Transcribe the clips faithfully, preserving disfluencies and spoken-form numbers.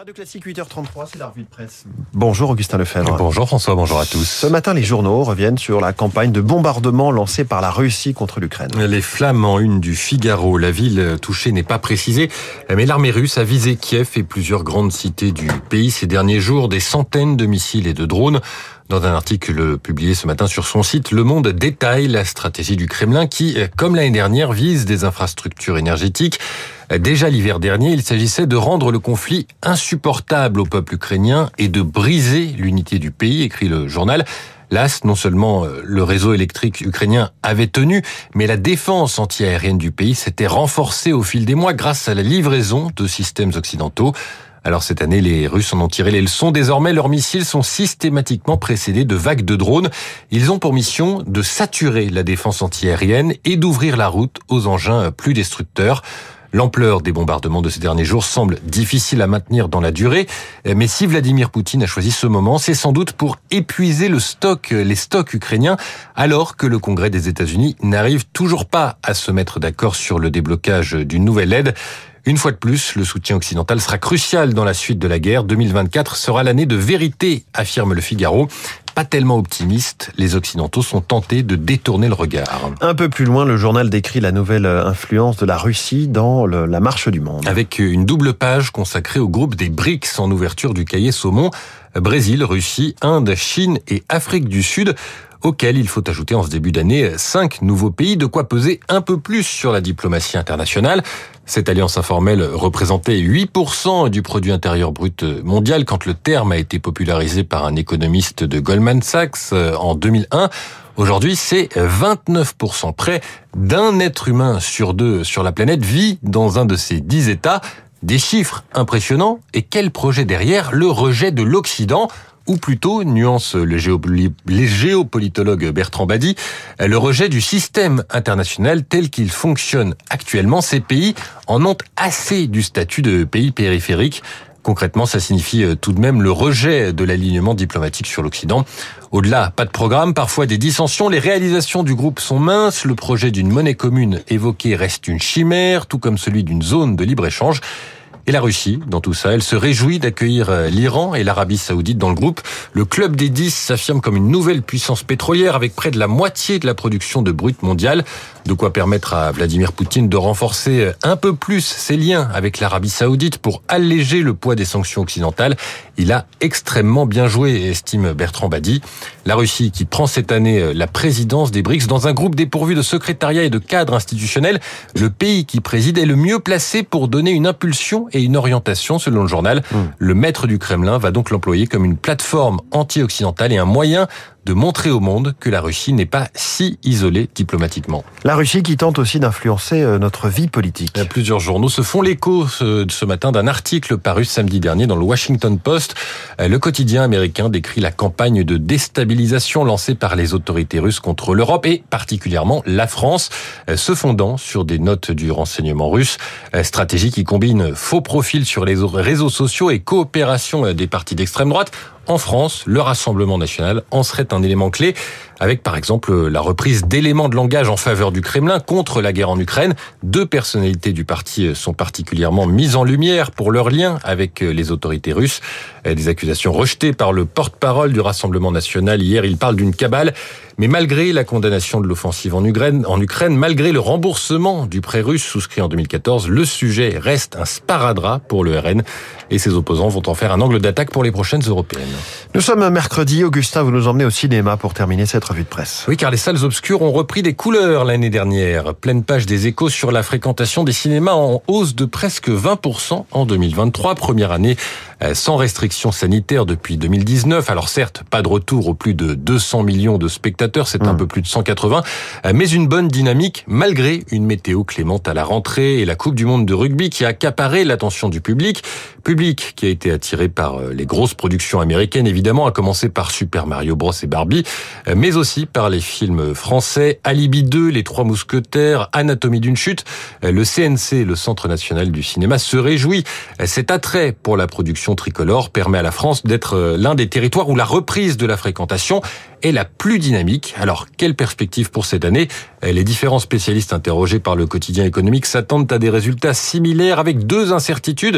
Radio Classique, huit heures trente-trois, c'est la revue de presse. Bonjour Augustin Lefebvre. Bonjour François, bonjour à tous. Ce matin, les journaux reviennent sur la campagne de bombardement lancée par la Russie contre l'Ukraine. Les flammes en une du Figaro. La ville touchée n'est pas précisée, mais l'armée russe a visé Kiev et plusieurs grandes cités du pays ces derniers jours. Des centaines de missiles et de drones. Dans un article publié ce matin sur son site, Le Monde détaille la stratégie du Kremlin qui, comme l'année dernière, vise des infrastructures énergétiques. Déjà l'hiver dernier, il s'agissait de rendre le conflit insupportable au peuple ukrainien et de briser l'unité du pays, écrit le journal. Là, non seulement le réseau électrique ukrainien avait tenu, mais la défense antiaérienne du pays s'était renforcée au fil des mois grâce à la livraison de systèmes occidentaux. Alors cette année, les Russes en ont tiré les leçons. Désormais, leurs missiles sont systématiquement précédés de vagues de drones. Ils ont pour mission de saturer la défense antiaérienne et d'ouvrir la route aux engins plus destructeurs. L'ampleur des bombardements de ces derniers jours semble difficile à maintenir dans la durée, mais si Vladimir Poutine a choisi ce moment, c'est sans doute pour épuiser le stock, les stocks ukrainiens, alors que le Congrès des États-Unis n'arrive toujours pas à se mettre d'accord sur le déblocage d'une nouvelle aide. Une fois de plus, le soutien occidental sera crucial dans la suite de la guerre. deux mille vingt-quatre sera l'année de vérité, affirme le Figaro. Pas tellement optimiste, les Occidentaux sont tentés de détourner le regard. Un peu plus loin, le journal décrit la nouvelle influence de la Russie dans le, la marche du monde. Avec une double page consacrée au groupe des BRICS en ouverture du cahier saumon. Brésil, Russie, Inde, Chine et Afrique du Sud, auquel il faut ajouter en ce début d'année cinq nouveaux pays, de quoi peser un peu plus sur la diplomatie internationale. Cette alliance informelle représentait huit pour cent du produit intérieur brut mondial quand le terme a été popularisé par un économiste de Goldman Sachs en deux mille un. Aujourd'hui, c'est vingt-neuf pour cent. Près d'un être humain sur deux sur la planète vit dans un de ces dix États. Des chiffres impressionnants. Et quel projet derrière? Le rejet de l'Occident. Ou plutôt, nuance le, géopoli- le géopolitologue Bertrand Badi, le rejet du système international tel qu'il fonctionne actuellement. Ces pays en ont assez du statut de pays périphérique. Concrètement, ça signifie tout de même le rejet de l'alignement diplomatique sur l'Occident. Au-delà, pas de programme, parfois des dissensions. Les réalisations du groupe sont minces. Le projet d'une monnaie commune évoqué reste une chimère, tout comme celui d'une zone de libre-échange. Et la Russie, dans tout ça, elle se réjouit d'accueillir l'Iran et l'Arabie Saoudite dans le groupe. Le club des dix s'affirme comme une nouvelle puissance pétrolière avec près de la moitié de la production de brut mondiale. De quoi permettre à Vladimir Poutine de renforcer un peu plus ses liens avec l'Arabie Saoudite pour alléger le poids des sanctions occidentales. Il a extrêmement bien joué, estime Bertrand Badi. La Russie qui prend cette année la présidence des BRICS dans un groupe dépourvu de secrétariat et de cadres institutionnels. Le pays qui préside est le mieux placé pour donner une impulsion et une orientation, selon le journal. Mmh. Le maître du Kremlin va donc l'employer comme une plateforme anti-occidentale et un moyen de montrer au monde que la Russie n'est pas si isolée diplomatiquement. La Russie qui tente aussi d'influencer notre vie politique. Plusieurs journaux se font l'écho ce, ce matin d'un article paru samedi dernier dans le Washington Post. Le quotidien américain décrit la campagne de déstabilisation lancée par les autorités russes contre l'Europe et particulièrement la France, se fondant sur des notes du renseignement russe. Stratégie qui combine faux profils sur les réseaux sociaux et coopération des partis d'extrême droite. En France, le Rassemblement national en serait un élément clé, avec par exemple la reprise d'éléments de langage en faveur du Kremlin contre la guerre en Ukraine. Deux personnalités du parti sont particulièrement mises en lumière pour leur lien avec les autorités russes. Des accusations rejetées par le porte-parole du Rassemblement national. Hier, il parle d'une cabale. Mais malgré la condamnation de l'offensive en Ukraine, en Ukraine, malgré le remboursement du prêt russe souscrit en deux mille quatorze, le sujet reste un sparadrap pour le R N et ses opposants vont en faire un angle d'attaque pour les prochaines européennes. Nous sommes mercredi. Augustin, vous nous emmenez au cinéma pour terminer cette revue de presse. Oui, car les salles obscures ont repris des couleurs l'année dernière. Pleine page des Échos sur la fréquentation des cinémas en hausse de presque vingt pour cent en deux mille vingt-trois. Première année sans restrictions sanitaires depuis deux mille dix-neuf. Alors certes, pas de retour aux plus de deux cents millions de spectateurs, c'est mmh. un peu plus de cent quatre-vingts, mais une bonne dynamique malgré une météo clémente à la rentrée et la Coupe du Monde de rugby qui a accaparé l'attention du public. Public qui a été attiré par les grosses productions américaines, évidemment, à commencer par Super Mario Bros et Barbie, mais aussi par les films français, Alibi deux, Les Trois Mousquetaires, Anatomie d'une chute. Le C N C, le Centre national du cinéma, se réjouit. Cet attrait pour la production tricolore permet à la France d'être l'un des territoires où la reprise de la fréquentation est la plus dynamique. Alors, quelle perspective pour cette année? Les différents spécialistes interrogés par le quotidien économique s'attendent à des résultats similaires avec deux incertitudes.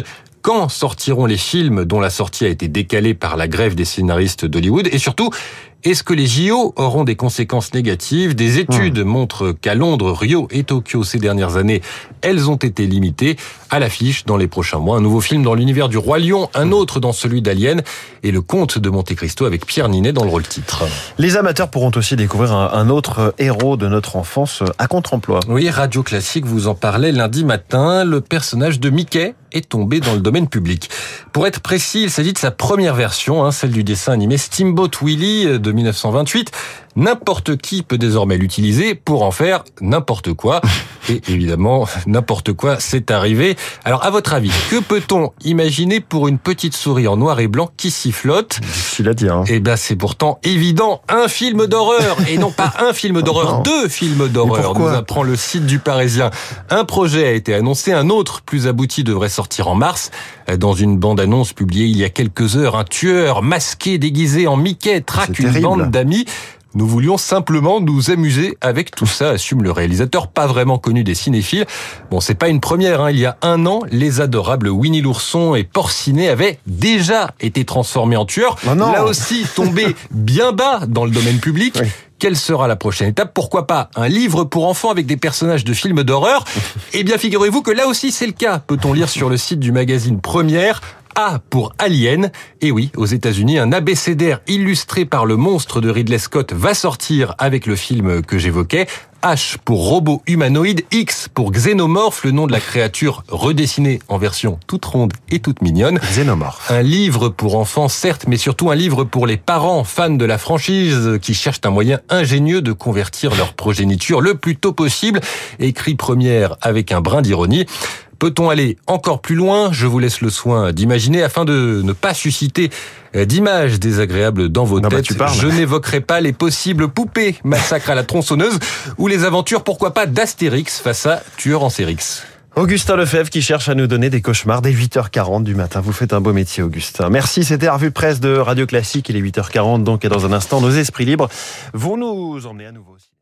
Quand sortiront les films dont la sortie a été décalée par la grève des scénaristes d'Hollywood? Et surtout, est-ce que les J O auront des conséquences négatives? Des études mmh. montrent qu'à Londres, Rio et Tokyo ces dernières années, elles ont été limitées. À l'affiche, dans les prochains mois, un nouveau film dans l'univers du Roi Lion, un autre dans celui d'Alien et le Comte de Monte Cristo avec Pierre Ninet dans le rôle titre. Les amateurs pourront aussi découvrir un, un autre héros de notre enfance à contre-emploi. Oui, Radio Classique vous en parlait lundi matin. Le personnage de Mickey est tombé dans le domaine public. Pour être précis, il s'agit de sa première version, hein, celle du dessin animé Steamboat Willie de mille neuf cent vingt-huit. N'importe qui peut désormais l'utiliser pour en faire n'importe quoi. Et évidemment, n'importe quoi, c'est arrivé. Alors, à votre avis, que peut-on imaginer pour une petite souris en noir et blanc qui sifflote? Difficile à dire. Hein. Eh ben, c'est pourtant évident. Un film d'horreur. Et non pas un film d'horreur, non. deux films d'horreur. Nous apprend le site du Parisien. Un projet a été annoncé, un autre plus abouti devrait sortir en mars. Dans une bande-annonce publiée il y a quelques heures, un tueur masqué déguisé en Mickey traque une bande d'amis. Nous voulions simplement nous amuser avec tout ça, assume le réalisateur, pas vraiment connu des cinéphiles. Bon, c'est pas une première, hein. Il y a un an, les adorables Winnie l'ourson et Porcinet avaient déjà été transformés en tueurs. Oh non. Là aussi, tombés bien bas dans le domaine public. Oui. Quelle sera la prochaine étape? Pourquoi pas un livre pour enfants avec des personnages de films d'horreur? Eh bien, figurez-vous que là aussi, c'est le cas. Peut-on lire sur le site du magazine Première? A pour Alien. Et oui, aux États-Unis, un abécédaire illustré par le monstre de Ridley Scott va sortir avec le film que j'évoquais. H pour robot humanoïde, X pour Xénomorphe, le nom de la créature redessinée en version toute ronde et toute mignonne. Xénomorphe. Un livre pour enfants, certes, mais surtout un livre pour les parents fans de la franchise qui cherchent un moyen ingénieux de convertir leur progéniture le plus tôt possible. Écrit Première avec un brin d'ironie. Peut-on aller encore plus loin? Je vous laisse le soin d'imaginer afin de ne pas susciter d'images désagréables dans vos non têtes. Bah je n'évoquerai pas les possibles poupées massacre à la tronçonneuse ou les aventures, pourquoi pas, d'Astérix face à Tueur en Sérix. Augustin Lefebvre qui cherche à nous donner des cauchemars dès huit heures quarante du matin. Vous faites un beau métier, Augustin. Merci, c'était la revue presse de Radio Classique. Il est huit heures quarante, donc, et dans un instant, nos esprits libres vont nous emmener à nouveau.